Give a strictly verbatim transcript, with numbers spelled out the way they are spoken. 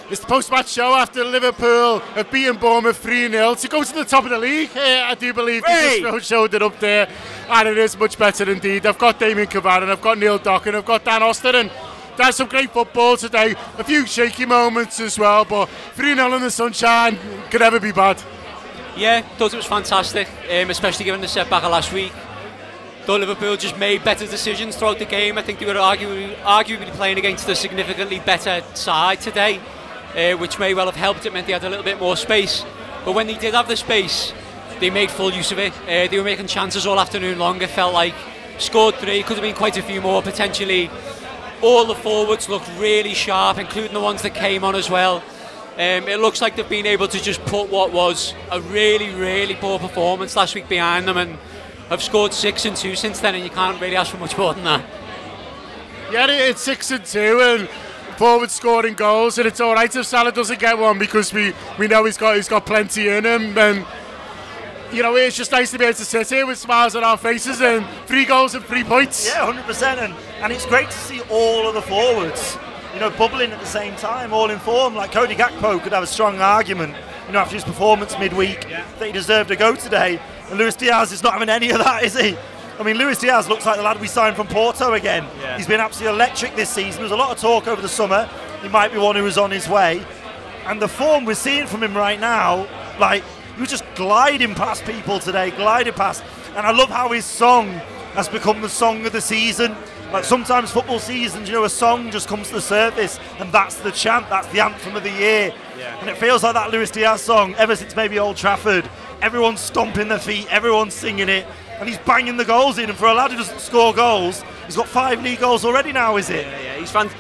it's the post-match show after Liverpool have beaten Bournemouth three nil to go to the top of the league. Uh, I do believe they just showed it up there, and it is much better indeed. I've got Damien Cavani, I've got Neil Dock, and I've got Dan Austin, and there's some great football today. A few shaky moments as well, but three nil in the sunshine could never be bad. Yeah, thought it was fantastic, um, especially given the setback of last week. Thought Liverpool just made better decisions throughout the game. I think they were arguably, arguably playing against a significantly better side today, uh, which may well have helped. It meant they had a little bit more space. But when they did have the space, they made full use of it. Uh, they were making chances all afternoon long, it felt like. Scored three, could have been quite a few more potentially. All the forwards looked really sharp, including the ones that came on as well. Um, it looks like they've been able to just put what was a really, really poor performance last week behind them, and have scored six and two since then, and you can't really ask for much more than that. Yeah, it's six and two, and forward scoring goals, and it's all right if Salah doesn't get one because we, we know he's got he's got plenty in him, and you know it's just nice to be able to sit here with smiles on our faces and three goals and three points. Yeah, one hundred percent, and and it's great to see all of the forwards, you know, bubbling at the same time, all in form. Like Cody Gakpo could have a strong argument, you know, after his performance midweek, yeah, that he deserved a go today. And Luis Diaz is not having any of that, is he? I mean, Luis Diaz looks like the lad we signed from Porto again. Yeah. He's been absolutely electric this season. There was a lot of talk over the summer. He might be one who was on his way. And the form we're seeing from him right now, like, he was just gliding past people today, gliding past. And I love how his song has become the song of the season. Like sometimes football seasons, you know, a song just comes to the surface and that's the chant, that's the anthem of the year. Yeah. And it feels like that Luis Diaz song ever since maybe Old Trafford. Everyone's stomping their feet, everyone's singing it, and he's banging the goals in. And for a lad who doesn't score goals, he's got five league goals already now, is it? Yeah, yeah, he's fan-